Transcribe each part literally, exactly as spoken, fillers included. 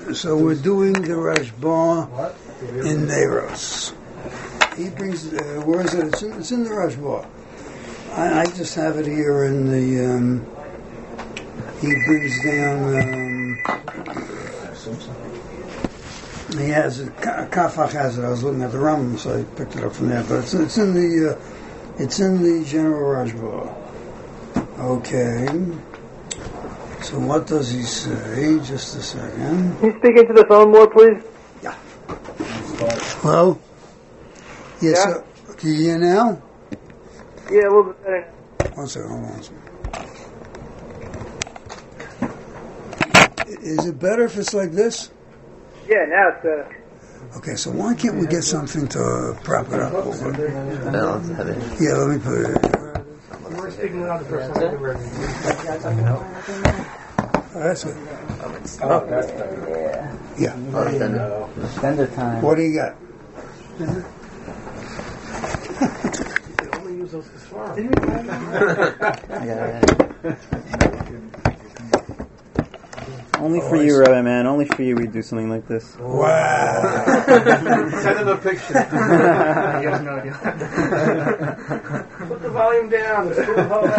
so we're doing the Rashba in Neiros. He brings, uh, where is it? It's in, it's in the Rashba. I, I just have it here in the, um, he brings down, um, he has it, Kafach has it, I was looking at the Rambam, so I picked it up from there, but it's, it's in the, uh, it's in the general Rashba. Okay. So what does he say? Just a second. Can you speak into the phone more, please? Yeah. Hello? Yes, Yeah? sir. Can you hear now? Yeah, a little bit better. One second, hold on one second. Is it better if it's like this? Yeah, now it's better. Okay, so why can't we get something to prop it up over? No, it's heavy. Yeah, let me put it. We're speaking loud the first Oh, that's it. Oh, that's better. Yeah. Oh, extender. Extender time. What do you got? only use those as far. I got it. Only for you, Rabbi man. Only for you we do something like this. Wow. Send him a picture. He has no idea. Put the volume down. It's too low.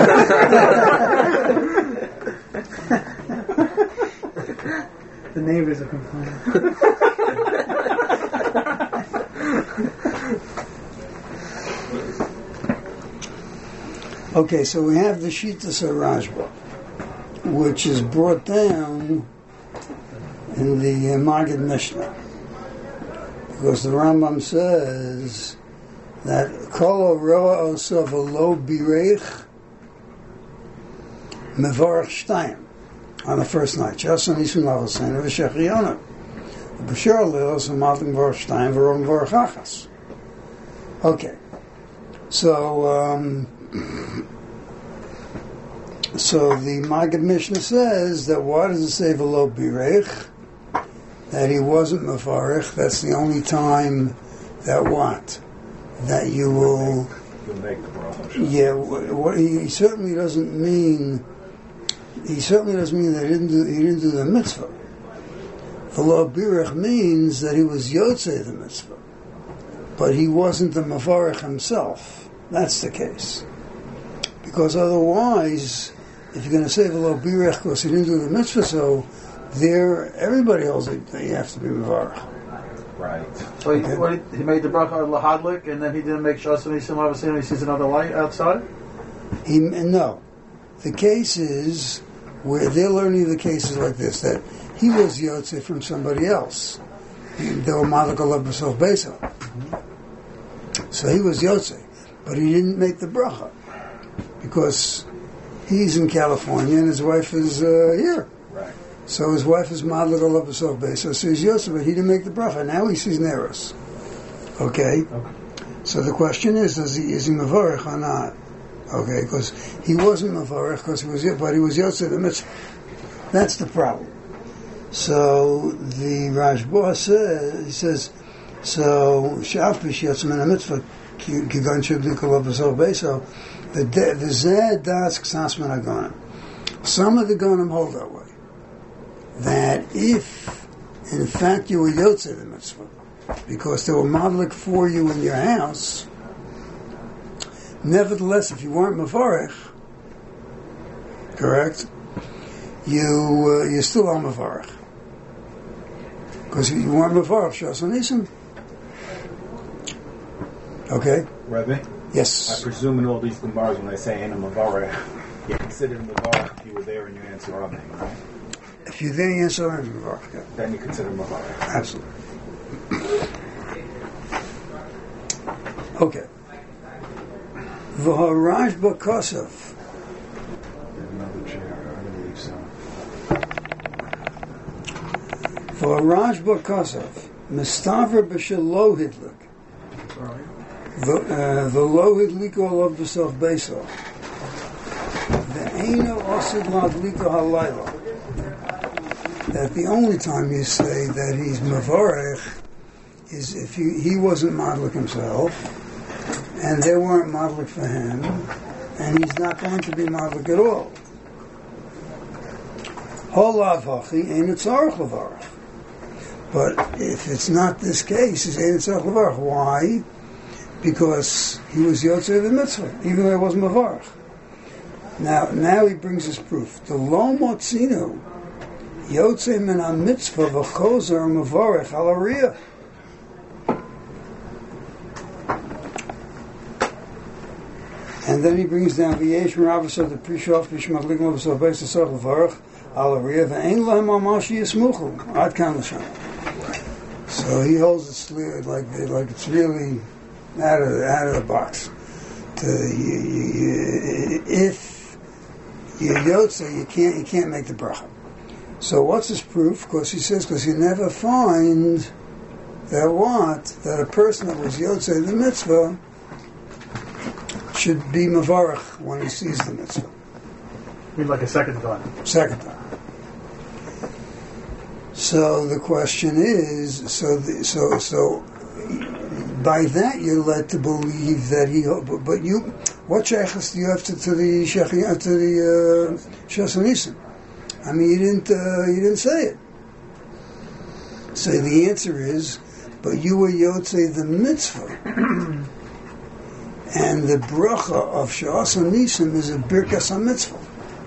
The neighbors are complaining. Okay, so we have the Shitas Rashba, which is brought down in the uh, Maggid Mishnah, because the Rambam says that Kol Roa Osav Lo Bireich Mevarach Shtayim on the first night. Chasan Isun Lavasen V'Shechiona B'Shar Leos V'Maltim Mevarach Shtayim V'Rom Mevarach Achas. Okay, so um, so the Maggid Mishnah says that why does it say V'Lo Bireich? That he wasn't Mevarach. That's the only time that what? That you will. Yeah, what he, he certainly doesn't mean. He certainly doesn't mean that he didn't do. He didn't do the mitzvah. V'lo birach means that he was yotzei the mitzvah, but he wasn't the mevarach himself. That's the case. Because otherwise, if you're going to say v'lo birach because he didn't do the mitzvah, so there everybody else that you have to be mevarach. Right. So he, Okay. what, he made the bracha on lahadlik, and then he didn't make shas and isim avasim, and he sees another light outside? He, no. The case is where they're learning the cases like this, that he was Yotze from somebody else. They were Malak Allah B'Sof Besa. So he was Yotze. But he didn't make the bracha. Because he's in California and his wife is uh, here. Right. So his wife is Malak Allah B'Sof Besa. So he's Yotze, but he didn't make the bracha. Now he sees Neros. Okay? Okay. So the question is, is he, is he Mavarich or not? Okay, because he wasn't Mavarich, because he was, but he was Yotze the mitzvah. That's the problem. So the Rashba says, he says, so Shaf B'Yotze Min HaMitzvah Kigan Shibli Kol B'Sov Beiso V'Zeh Das Ksas Min HaGonim. Some of the Gonim hold that way, that if in fact you were Yotze the mitzvah because they were madlik for you in your house, nevertheless, if you weren't Mevarech, correct, you uh, you still are Mevarech. Because you weren't Mevarech, Shas Anisim. Okay? Rebbe? Yes. I presume in all these Gemaras when they say Ain't a Mavarech, you consider Mavarech if you were there and you answer Rabbi, right? If you're there, you answer Mevarech. Yeah. Then you consider Mavarech. Absolutely. Okay. V'haraj b'kosov. Another chair, I believe so. V'haraj b'kosov. Mistaver b'shelo hidlik. V'lo hidliko alav b'sof beiso. V'eino osid ladliko halayla. That the only time you say that he's Mevarech is if he, he wasn't Madlik himself, and they weren't Madlik for him, and he's not going to be Madlik at all. Holav hachi ein tzarich levarach. But if it's not this case, he's Ein Tzarech Levarach. Why? Because he was Yotzei the mitzvah, even though he wasn't Mevarach. Now, now he brings his proof. The Lo Motzinu Yotzei min ha-mitzvah v'chozer Mevarach al Ariyah. And then he brings down V'yesh Merav the Prishof Bishmat Ligma V'sov Beis Tzarech Levarach al Ariyah v'ein lahem mamash yismuchu ad kan l'sham. So he holds it like like it's really out of out of the box. To, you, you, you, if you yotze, you can't you can't make the bracha. So what's his proof? Because he says because you never find that what that a person that was yotze the mitzvah should be mavarach when he sees the mitzvah. I mean, like a second time. Second time. So the question is, so the, so so by that you're led to believe that he. But, but you, what shaykhs do you have to, to the shaykhs to the uh, Shas Nisim? I mean, you didn't uh, you didn't say it. So the answer is, but you were yotzei the mitzvah. And the bracha of Shas Nisim is a birkas ha-mitzvah.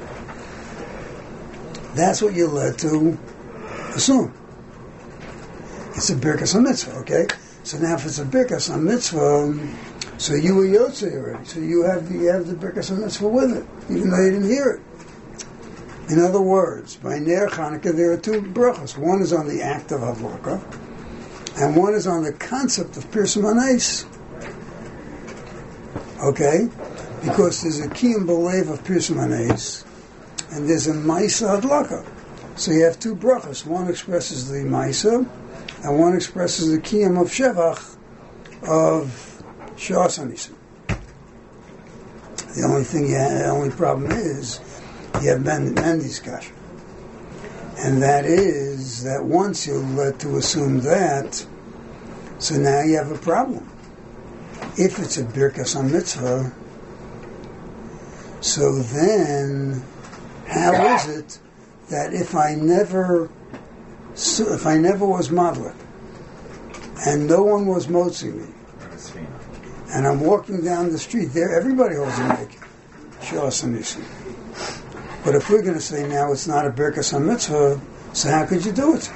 That's what you're led to assume. It's a birkas ha-mitzvah, okay? So now if it's a birkas ha-mitzvah, so you were yotzei already. So you have, you have the birkas ha-mitzvah with it, even though you didn't hear it. In other words, by Ner Chanukah there are two brachas. One is on the act of Hadlaka, and one is on the concept of Pirsum Hanais. Okay? Because there's a kiyum b'lev of Pirsum Hanais, and there's a Maisa Hadlaka. So you have two brachas. One expresses the Maisa, and one expresses the kiyum of Shevach of Shas Nisim. The only thing, you have, the only problem is you have Mendy's kasha, and that is that once you're led to assume that, so now you have a problem. If it's a birkas ha-mitzvah, so then how is it that if I never, if I never was madlik, and no one was motzing me, and I'm walking down the street, there everybody holds a mic, Shas Nisim. But if we're going to say now it's not a birkas ha-mitzvah, so how could you do it?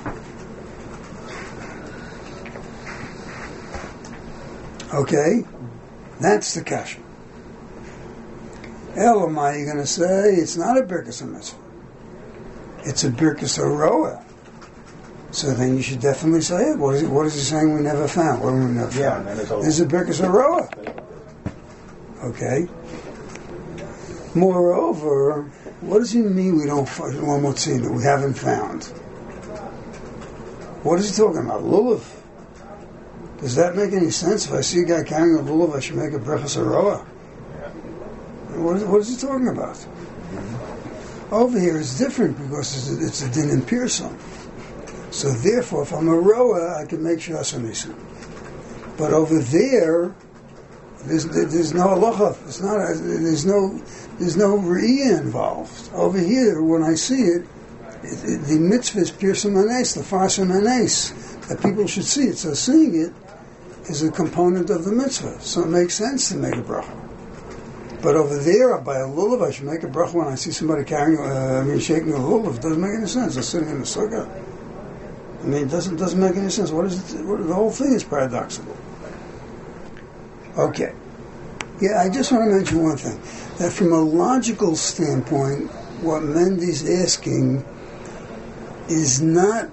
Okay, that's the kasha. Elamai, you're going to say it's not a birkas ha-mitzvah. It's a birkas ha-roah. So then you should definitely say it. What is, it, what is he saying we never found? What do we never Yeah, found? and it's all- This is a birkas ha-roah. Okay. Moreover, what does he mean we don't find one motzina we haven't found? What is he talking about? Lulav? Does that make any sense? If I see a guy carrying a lulav, I should make a brachas haroah? What is, what is he talking about? Mm-hmm. Over here it's different because it's a, it's a din in Pearson. So therefore, if I'm a roah, I can make Shas Nisim. But over there, there's there's no halacha. It's not. A, there's no there's no re'iyah involved. Over here, when I see it, it, it the mitzvah is Pirsum Hanais, the Farsim Hanais, that people should see it. So seeing it is a component of the mitzvah. So it makes sense to make a bracha. But over there, by a lulav, I should make a bracha when I see somebody carrying, uh, I mean, shaking a lulav. It doesn't make any sense. They're sitting in the sukkah. I mean, it doesn't doesn't make any sense. What is it? What, the whole thing is paradoxical. Okay. Yeah, I just want to mention one thing. That from a logical standpoint, what Mendy's asking is not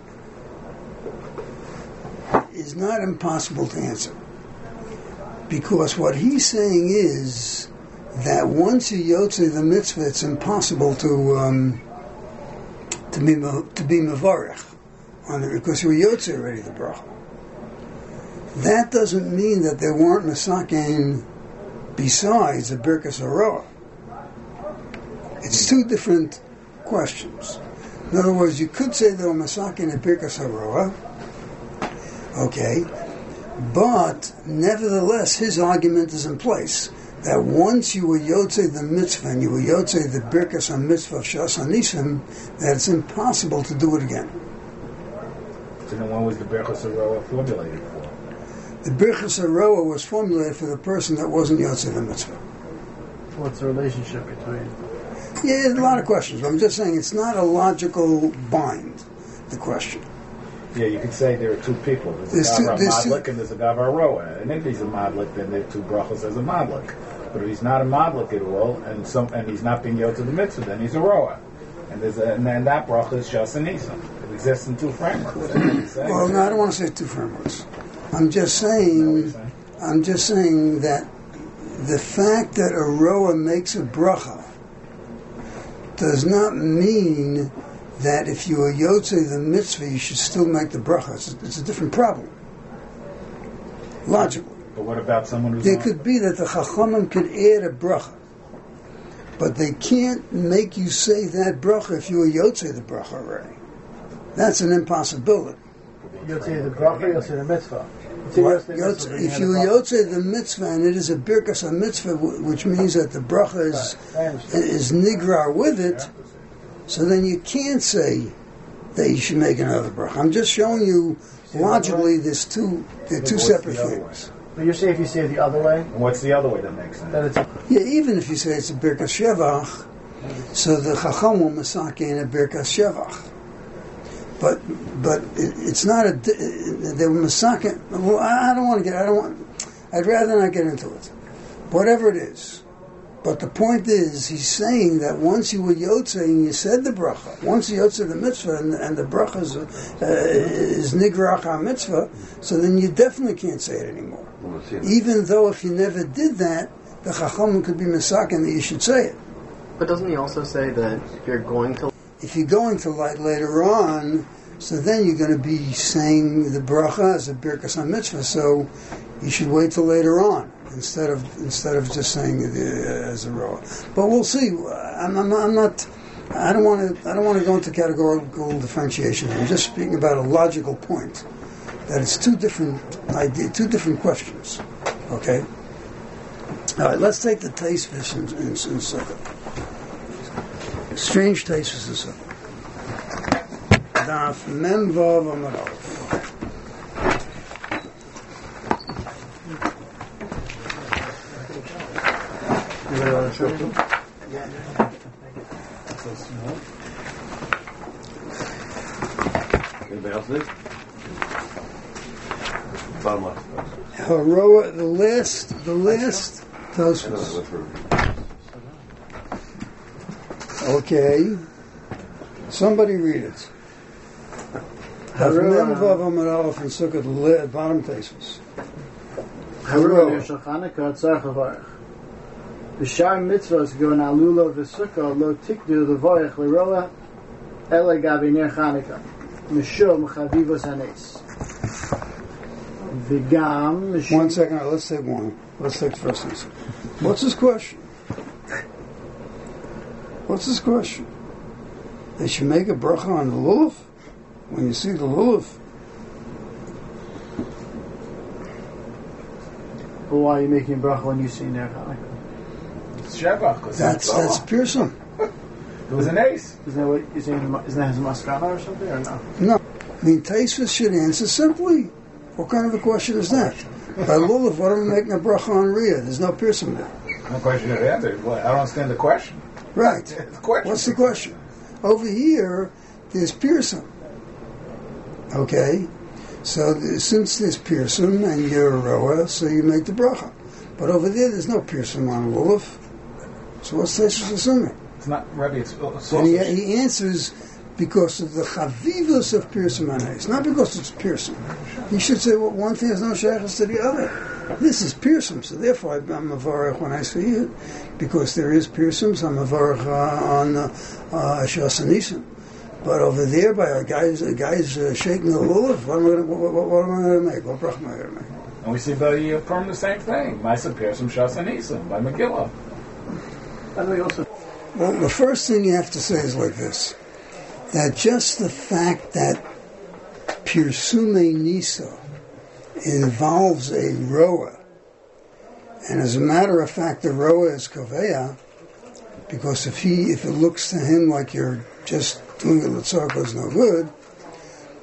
is not impossible to answer. Because what he's saying is that once you yotze the mitzvah, it's impossible to um, to be to be mevarech on it because you were yotze already the bracha. That doesn't mean that there weren't masakin besides a birkas haroah. It's two different questions. In other words, you could say there were masakin and birkas haroah, okay, but nevertheless, his argument is in place that once you were yotze the mitzvah and you were yotze the birkas ha-mitzvah of Shas Nisim, that it's impossible to do it again. So then when was the Birchas Haroah formulated for? The Birchas Haroah was formulated for the person that wasn't Yotzei the mitzvah. What's the relationship between? Yeah, there's a lot of questions, but I'm just saying it's not a logical bind, the question. Yeah, you could say there are two people. There's, There's a two- Gavar there's two- Madlik and there's a Gavar Haroah. And if he's a Madlik, then there are two brachas as a Madlik. But if he's not a Madlik at all, and some and he's not being Yotzei the mitzvah, then he's a Roah. And there's a, and then that bracha is Shas and Nisan. It exists in two frameworks. That's what he's saying. Well, no, I don't want to say two frameworks. I'm just Is that what you're saying, saying? I'm just saying that the fact that a Roah makes a bracha does not mean that if you are Yotzei the mitzvah, you should still make the bracha. It's a, it's a different problem. Logically. But what about someone who's There not? could be that the Chachamim could add a bracha, but they can't make you say that bracha if you are Yotzei the bracha already. That's an impossibility. Yotzei the bracha, Yotzei the mitzvah. What? Yotze- if you Yotzei the mitzvah, and it is a birkas a mitzvah, wh- which means that the bracha is is nigrar with it, so then you can't say that you should make another bracha. I'm just showing you logically there's two they're two What's separate the other things. But you're saying if you say it the other way, And what's the other way that makes sense? then it's a Yeah, even if you say it's a birkas shevach, so the chacham will masake in a birkas shevach. But but it, it's not a di- they were masake. Well, I, I don't want to get. I don't want. I'd rather not get into it. Whatever it is. But the point is, he's saying that once you were Yotzei and you said the bracha, once you Yotzei the mitzvah and, and the bracha is, uh, is nigrach ha-mitzvah, so then you definitely can't say it anymore. Even though if you never did that, the chacham could be misaken that you should say it. But doesn't he also say that if you're going to If you're going to light later on, so then you're going to be saying the bracha as a birkas ha-mitzvah, so you should wait till later on. Instead of instead of just saying it uh, as a row, but we'll see. I'm, I'm, I'm not. I don't want to. I don't want to go into categorical differentiation. I'm just speaking about a logical point that it's two different idea, two different questions. Okay. All right. Let's take the taste fish in, in, in Sukkot. Strange taste fish in Sukkot. Daf Mem Vav Amud Aleph. Anybody want to show too? Anybody else need? Bottom left. Haroah, the last, the last And then Tosfos. go through. Okay. Somebody read it. Daf Mem Vav Amud Aleph in Sukkot, le- bottom Tosfos. Haruah Yeshal Chanukah Tzarech Levarech. B'shar mitzvahs go na'alula v'sukkah lo tikdu levarech leroah ele gabi ner Chanukah mishum chavivos hanes v'gam mishum. One second, all right, let's take one. Let's take the first answer. What's his question? What's his question? They should make a bracha on the lulav? When you see the lulav? But why are you making a bracha when you see ner Chanukah? It's Shevach. 'cause That's it's that's Zohar. Pearson. It was an ace. Isn't that what you're saying? Isn't that his maskana or something or no? No. I mean, Taisvis should answer simply. What kind of a question is that? By lulav, what am I making a bracha on Riyah? There's no Pearson there. No question of answer. Well, I don't understand the question. Right. The question. What's the question? Over here, there's Pearson. Okay? So th- since there's Pearson and you're a rower, so you make the bracha. But over there, there's no Pearson on lulav. So what's Taisvis assuming? It's not Rebbe. It's, it's And he, also- he answers because of the chavivus of Pearson Manes, not because it's Pearson. He should say, well, one thing has no shaykhs to the other. This is Pearson, so therefore I'm mavarech when I see it, because there is Pearson, so I'm mavarech uh, on uh, uh, Shas Nisan. But over there, by a guy's, a guy's uh, shaking the lulav, what am I going to what, what, what am I going to make? What bracha am I going to make? and we see by the affirm the same thing. Ma'aseh Pearson Shas and Nisan by Megillah. And we also Well, the first thing you have to say is like this, that just the fact that Pirsume Nisa involves a roa, and as a matter of fact, the roa is kaveya, because if he, if it looks to him like you're just doing it l'tzarko is no good,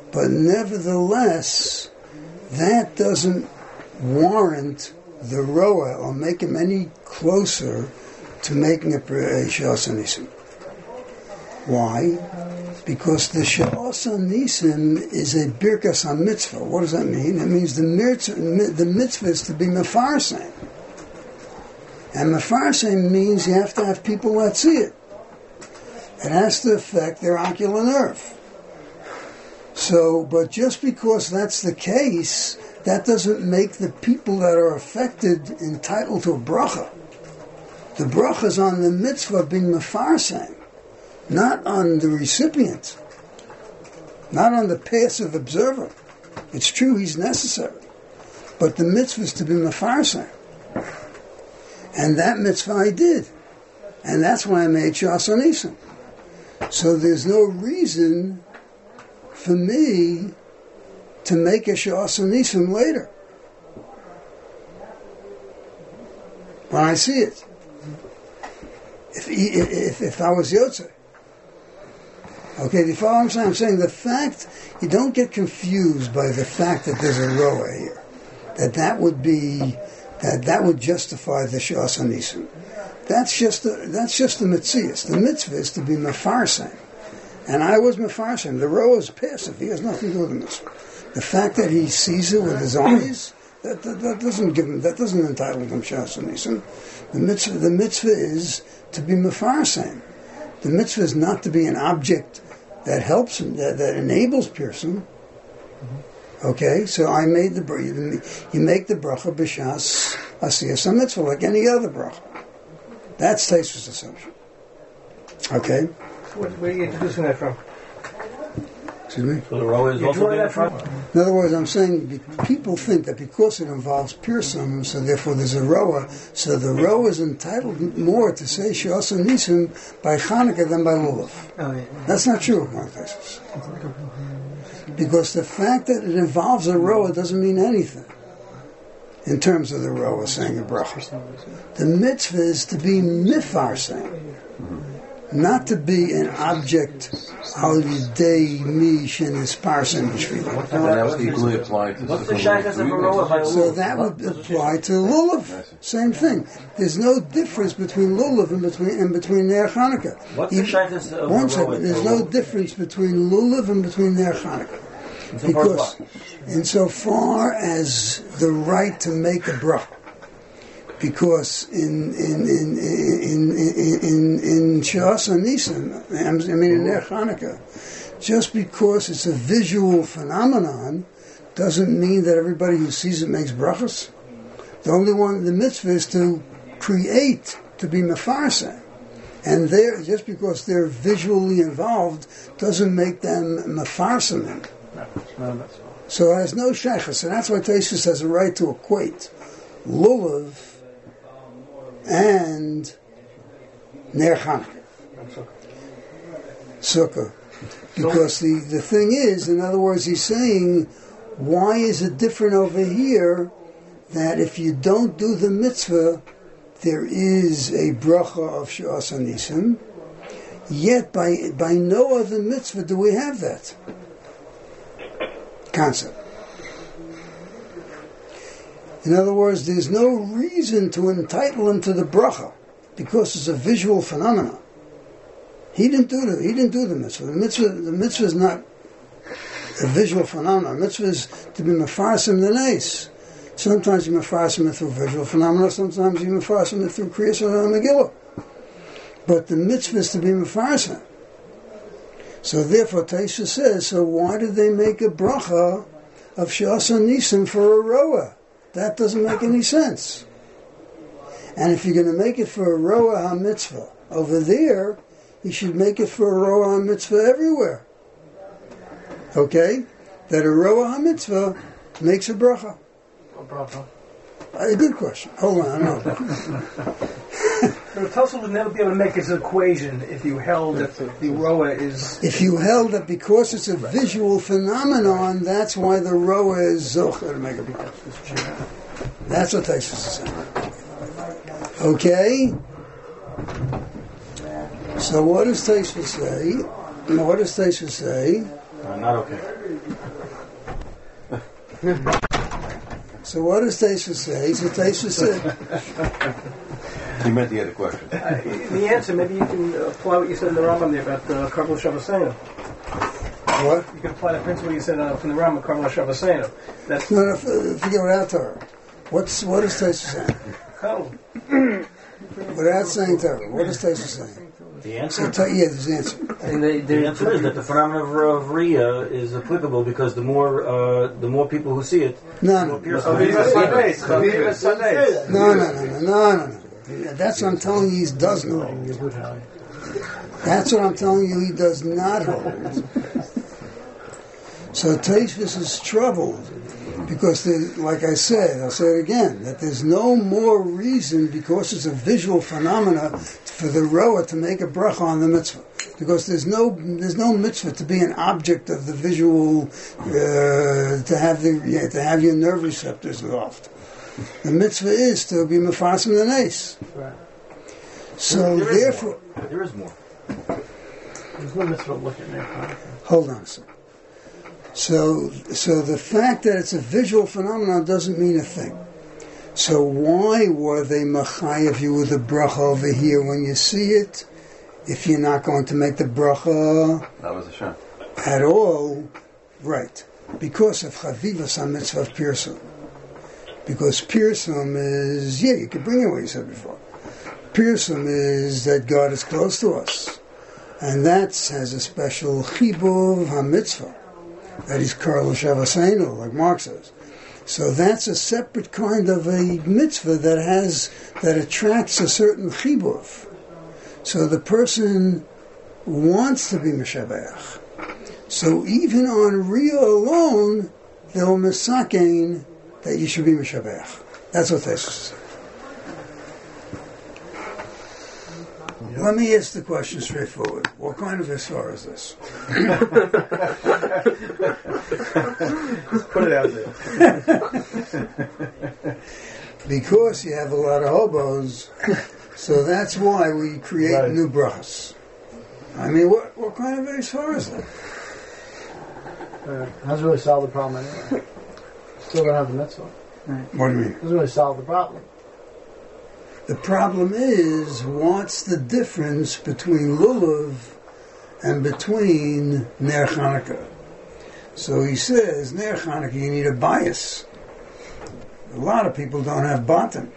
But nevertheless, that doesn't warrant the roa or make him any closer to making a Sha'asa Nisim. Why? Because the Sha'asa Nisim is a Birkas HaMitzvah. What does that mean? It means the mitzvah, the mitzvah is to be mefarsem. And mefarsem means you have to have people that see it. It has to affect their ocular nerve. So, but just because that's the case, that doesn't make the people that are affected entitled to a bracha. The bracha is on the mitzvah being mefarsem, not on the recipient, not on the passive observer. It's true he's necessary, but the mitzvah is to be mefarsem. And that mitzvah I did. And that's why I made Sha'asa Nisim. So there's no reason for me to make a Sha'asa Nisim later, when I see it. If if, if I was Yotze. Okay, do you follow what I'm saying? I'm saying the fact, you don't get confused by the fact that there's a roa here. That that would be, that that would justify the Sha'asa Nisim. That's just the, that's just the mitzvah. The mitzvah is to be mefarsem. And I was mefarsem. The roa is passive. He has nothing to do with the mitzvah. The fact that he sees it with his eyes, that, that, that doesn't give him, that doesn't entitle him Sha'asa Nisim. The mitzvah, the mitzvah is to be mefarsem. The mitzvah is not to be an object that helps him, that, that enables person. Okay, so I made the bracha. You make the bracha b'shas asiyas mitzvah like any other bracha. That's Taisva's assumption. Okay. Where, where are you introducing that from? Excuse me? So the row is also being from? In other words, I'm saying people think that because it involves Pirsum, so therefore there's a roa, so the roa is entitled more to say Sha'asa Nisim by Chanukah than by Lulav. Oh, yeah. That's not true, according to Taisvas. Because the fact that it involves a roa doesn't mean anything in terms of the roa saying a bracha. The mitzvah is to be mifarsem, not to be an object al yidei mi shenisparsen b'shvila. And that would equally apply to What's the shaykhs of a roa by So lulav? that would apply to lulav. Same thing. There's no difference between lulav and between and between Ner Chanukah. What's the shaykhs of a One roa? second. There's no difference between lulav and between Ner Chanukah. Because insofar as the right to make a bracha, because in in in in in in, in Sha'asa Nisim, I mean in Ner Chanukah, just because it's a visual phenomenon doesn't mean that everybody who sees it makes brachas. The only one, the mitzvah is to create, to be mefarsem. And they're, just because they're visually involved doesn't make them mefarsem. So it has no shaykhus, and that's why Taisvus has a right to equate lulav and Ner Chanukah, sukkah. Because the, the thing is, in other words, he's saying, why is it different over here that if you don't do the mitzvah, there is a bracha of Sha'asa Nisim, yet by, by no other mitzvah do we have that concept. In other words, there's no reason to entitle him to the bracha because it's a visual phenomenon. He didn't do the he didn't do the mitzvah. The mitzvah the mitzvah is not a visual phenomenon. The mitzvah is to be mefarsim the nes. Sometimes you mefarsim it through visual phenomena. Sometimes you mefarsim it through kriyas of the Megillah. But the mitzvah is to be mefarsim. So therefore, Taisha says, so why did they make a bracha of Sha'asa Nisim for a roa? That doesn't make any sense. And if you're going to make it for a roa ha-mitzvah over there, you should make it for a roa ha-mitzvah everywhere. Okay? That a roa ha-mitzvah makes a bracha. A bracha. A good question. Hold on, I know. So Tosfos would never be able to make his equation if you held that the roa is... If you held that because it's a visual phenomenon, that's why the roa is zocher to make a bracha. That's what Taisvus is saying. Okay? So what does Taisvus say? What does Taisvus say? Uh, not okay. So what does Taisha say? So Taisha said, He meant he had a question. Uh, the answer, maybe you can apply what you said in the Rambam there about uh, Karmel Shavasena. what? You can apply the principle you said uh, from the Rambam, Karmel Shavasena. That's No, no, f- forget what out to her. What's, what is Taisha saying? Karmel. Without saying to her, what is Taisha saying? The So answer? ta- yeah, there's the answer. And the, the answer is that the phenomenon of, of Riyah is applicable because the more uh, the more people who see it, No, the no. more piercing it Viva is. Sundays. Viva Sundays. No, no, no, no, no, no, no. That's what I'm telling you he does not hold. That's what I'm telling you he does not hold. So Taishvis is troubled because, there, like I said, I'll say it again, that there's no more reason because it's a visual phenomena for the roa to make a bracha on the mitzvah. Because there's no there's no mitzvah to be an object of the visual, uh, to have the yeah, to have your nerve receptors involved. The mitzvah is to be mefarsim the nes. Right. So There is therefore, more. There is more. There's no mitzvah looking there. hold on a second. So so the fact that it's a visual phenomenon doesn't mean a thing. So why were they machayev you with the bracha over here when you see it, if you're not going to make the bracha That was a shame. at all? Right. Because of chavivas ha-mitzvah of pirsum. Because pirsum is, yeah, you can bring in what you said before. Pirsum is that God is close to us. And that has a special chibuv ha-mitzvah. That is karl shavasenu, like Mark says. So that's a separate kind of a mitzvah that has, that attracts a certain chibuv. So the person wants to be Meshabeach. So even on Riyah alone, they'll misakein that you should be Meshabeach. That's what this is. Yep. Let me ask the question straightforward. What kind of Isra is this? Put it out there. Because you have a lot of hobos, so that's why we create Right. new brachas. I mean, what what kind of Isra is that? Uh, doesn't really solve the problem anyway. Still don't have the mitzvah. What do you mean? Doesn't really solve the problem. The problem is, what's the difference between Lulav and between Ner Chanukah? So he says, Ner Chanukah, you need a bias. A lot of people don't have bottom.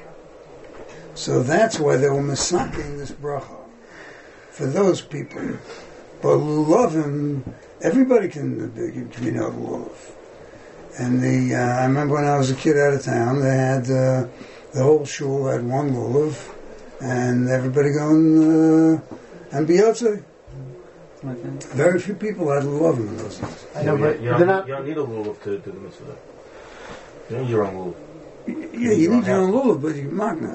So that's why they were masaking this bracha. For those people. But Lulavim, everybody can, can you know, Lulav. And the, uh, I remember when I was a kid out of town, they had, uh, the whole shul had one lulav, and everybody going, uh, and biyotze. Very few people had lulavim in those days. I know, but you, they're don't, not. you don't need a lulav to do the mitzvah. You need your own lulav. Yeah, you need your own lulav, but you magna.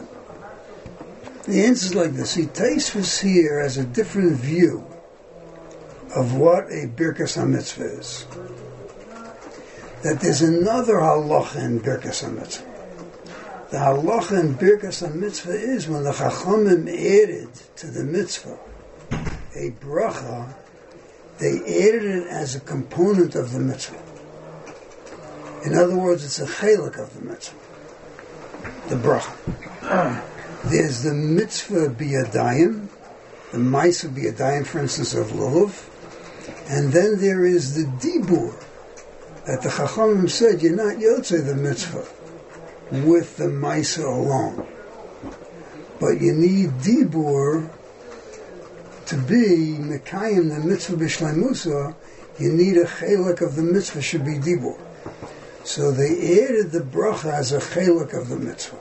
The answer is like this. See, Taisvus here has a different view of what a Birkas HaMitzvah is. That there's another halacha in Birkas HaMitzvah. The halacha in Birkas HaMitzvah is when the Chachamim added to the mitzvah a bracha, they added it as a component of the mitzvah. In other words, it's a chelik of the mitzvah. The bracha. There's the mitzvah biyadayim, the ma'aseh biyadayim, for instance, of lulav, and then there is the dibur, that the Chachamim said, you're not yotzei the mitzvah with the ma'aseh alone. But you need dibur to be mekayim the mitzvah b'shleimusa. You need a chelik of the mitzvah should be dibur. So they added the bracha as a chelik of the mitzvah.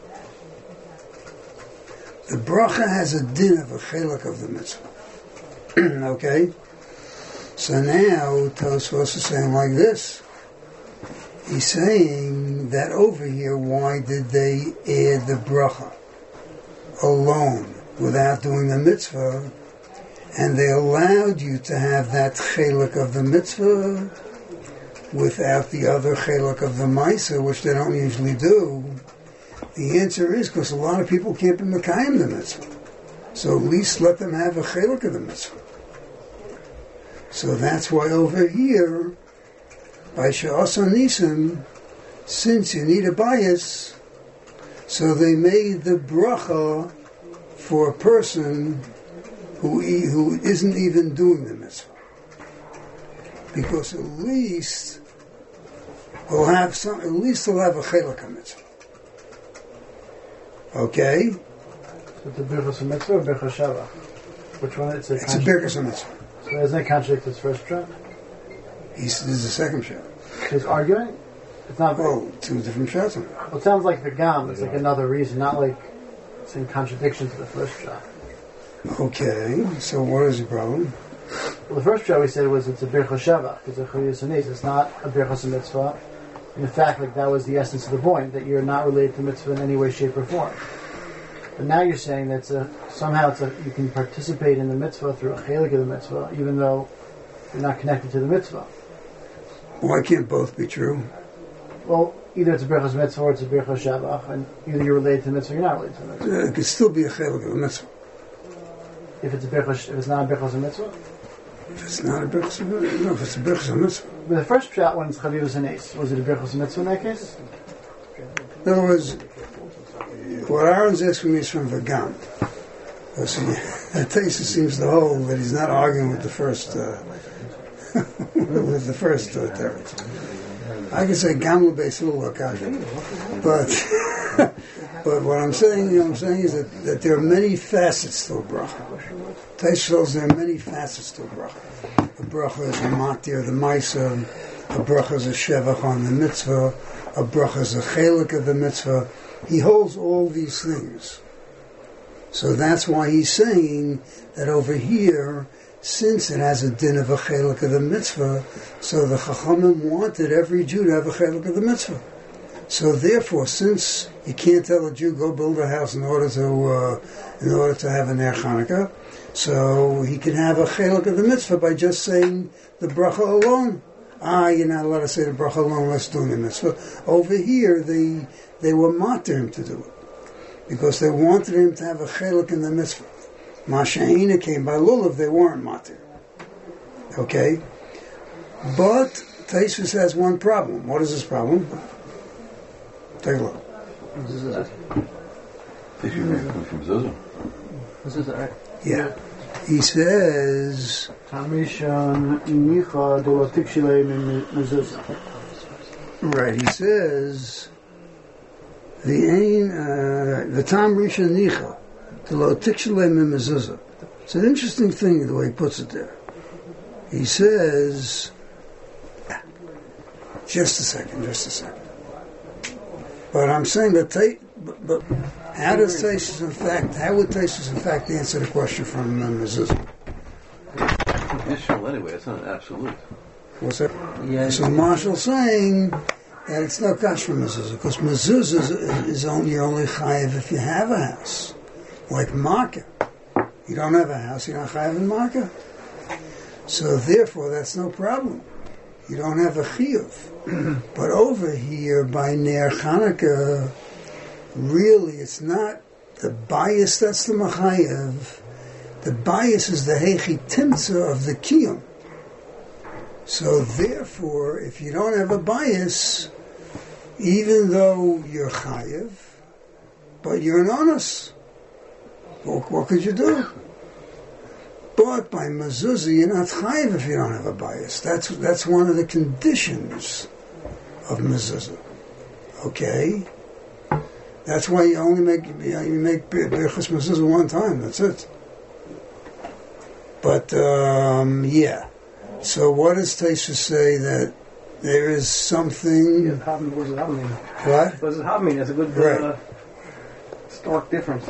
The bracha has a din of a chelik of the mitzvah. Okay? So now Tosfos is saying like this. He's saying that over here, why did they add the bracha alone without doing the mitzvah? And they allowed you to have that chelik of the mitzvah without the other chelik of the ma'aseh, which they don't usually do. The answer is because a lot of people can't be mekayim the mitzvah. So at least let them have a chelik of the mitzvah. So that's why over here by she'asa nisim, since you need a bias, so they made the bracha for a person who e- who isn't even doing the mitzvah, because at least we'll have some. At least they'll have a chelak mitzvah. Okay. So it's a birchas mitzvah or birchas shavach? Which one? It's a. It's a birchas mitzvah. So doesn't that contradict his first shot? He's, this is the second shot. He's arguing. It's not. Oh, two different shots. Well, it sounds like the gam. It's like another reason, not like it's in contradiction to the first shot. Okay, so what is the problem? Well, the first shot we said was it's a birchas shavach. It's a chayus anis. It's not a birchas mitzvah. In fact, like that was the essence of the point, that you're not related to mitzvah in any way, shape, or form. But now you're saying that it's a, somehow it's a, you can participate in the mitzvah through a chelik of the mitzvah, even though you're not connected to the mitzvah. Why can't both be true? Well, either it's a birchas mitzvah or it's a birchas shavach, and either you're related to the mitzvah or you're not related to the mitzvah. Uh, it could still be a chelik of a mitzvah. If it's a birchas, if it's not a birchas mitzvah. If it's not a birchas of mitzvah, no, if it's a birchas of mitzvah. But the first shot when it's chavivus and ace, was it a birchas mitzvah in that case? In other words, what Aaron's asking me is from Vagam. So Taisa seems to hold that he's not arguing with the first, uh, with the first uh, teretz. I could say Gamla Beis Lula Kasha, but but what I'm saying, you know, what I'm saying is that, that there are many facets to a bracha. Taisa shows there are many facets to a bracha. A bracha is a matir, the maisa. A bracha is a shevach on the mitzvah. A bracha is a chelik of the mitzvah. He holds all these things. So that's why he's saying that over here, since it has a din of a chelik of the mitzvah, so the Chachamim wanted every Jew to have a chelik of the mitzvah. So therefore, since you can't tell a Jew go build a house in order to uh, in order to have an Ner Chanukah, so he can have a chelik of the mitzvah by just saying the bracha alone. Ah, you're not allowed to say the bracha alone unless doing the mitzvah. Over here, they they were matir him to do it because they wanted him to have a chelik in the mitzvah. Masha'ina came by lulav; they weren't matir. Okay, but Taisvus has one problem. What is his problem? Take a look. If you come from Zuzah. This is right. Yeah. He says, right, he says, the ain, uh, the tam risha nicha, the lo tikshale min mezuzah. It's an interesting thing the way he puts it there. He says, just a second, just a second. But I'm saying that, ta- but, but how does Taisus in fact, how would Taisus in fact answer the question from uh, mezuzah? Conditional anyway, it's not an absolute. What's that? Yeah, so Marshall's saying that it's not kash from mezuzah, because mezuzah is, is only you're only chayiv if you have a house, like Makkah. You don't have a house, you're not chayiv in Makkah. So therefore, that's no problem. You don't have a chiyuv. But over here by Ner Chanukah, really, it's not the bias that's the machayev. The bias is the heichi timtza of the kiyum. So therefore, if you don't have a bias, even though you're chayev, but you're an honest, what, what could you do? But by mezuzah, you're not chayev if you don't have a bias. That's that's one of the conditions of mezuzah. Okay. That's why you only make you make birchas mezuzah one time. That's it. But um, yeah. So what does Taisha say that there is something? Yeah, what does it have mean? What? What does it have mean? It's a good right. uh, stark difference.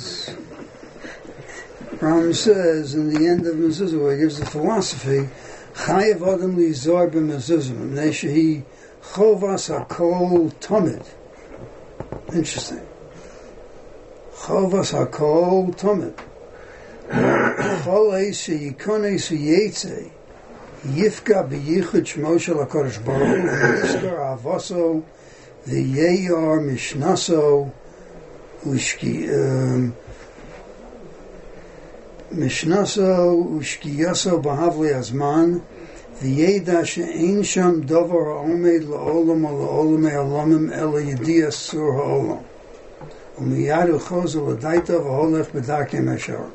Ram says in the end of mezuzah, where he gives the philosophy, Chayev Adam Lizar b'mezuzah, Mnei shehi Chovas HaKol Tomid. Interesting. Chovas HaKol Tomid. Chol Eis Sheyikone Sheyetze Yifka B'yichud Shmo Shel HaKadosh Baruch Hu V'yizkar Avaso V'yeyar Mishnaso Ushki Mishnaso Ushkiyaso B'havli Azman V'yeda she'ein sham dover ha'omed la'olam o la'olam ha'olamim ela yediyah sur ha'olam. U'miyad u'choz u'ladaita v'holech b'darkei meshar.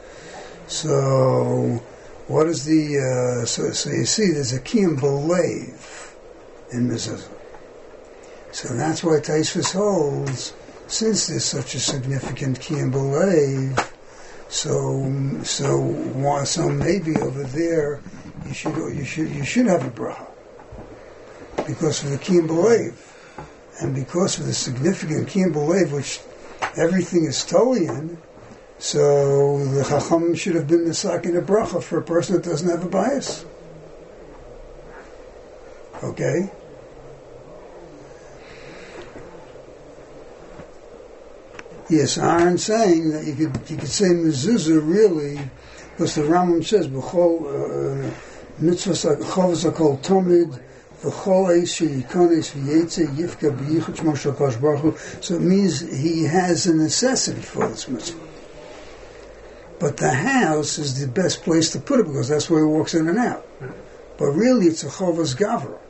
So, what is the, uh, so, so you see, there's a kiyum b'leiv in mezuzah. So that's why Taisvus holds, since there's such a significant kiyum b'leiv, so, so, so maybe over there, you should, you should, you should have a bracha. Because of the kiyum b'leiv. And because of the significant kiyum b'leiv, which everything is tolian, so the Chacham should have been misakin a bracha for a person that doesn't have a bias. Okay? Yes, Aaron's saying that you could you could say mezuzah really, because the Rambam says b'chol mitzvahs chavos hakol tomid v'chol eis sheyikones v'yetze yifka b'yichud shmo shel Kadosh Baruch Hu. So it means he has a necessity for this mitzvah. But the house is the best place to put it because that's where he walks in and out. But really, it's a chavos gavra.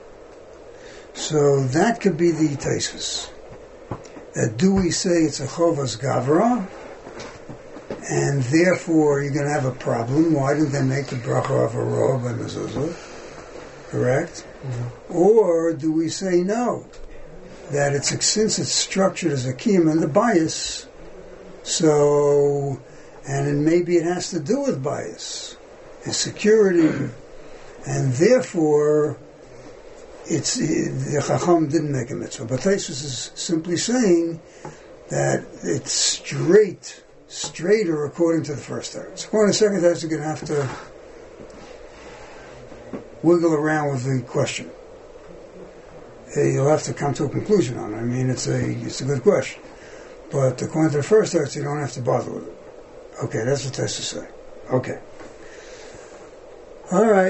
So that could be the taisvus. That do we say it's a chovas gavra, and therefore you're going to have a problem? Why didn't they make the bracha of a robe and mezuzah? Correct? Mm-hmm. Or do we say no? That it's since it's structured as a kiyum and the bias, so and then maybe it has to do with bias and security, and therefore. It's the Chacham didn't make a mitzvah, but Taisus is simply saying that it's straight, straighter according to the first teretz. According to the second teretz, you're going to have to wiggle around with the question. You'll have to come to a conclusion on it. I mean, it's a it's a good question, but according to the first teretz, you don't have to bother with it. Okay, that's what Taisus say. Okay, all right.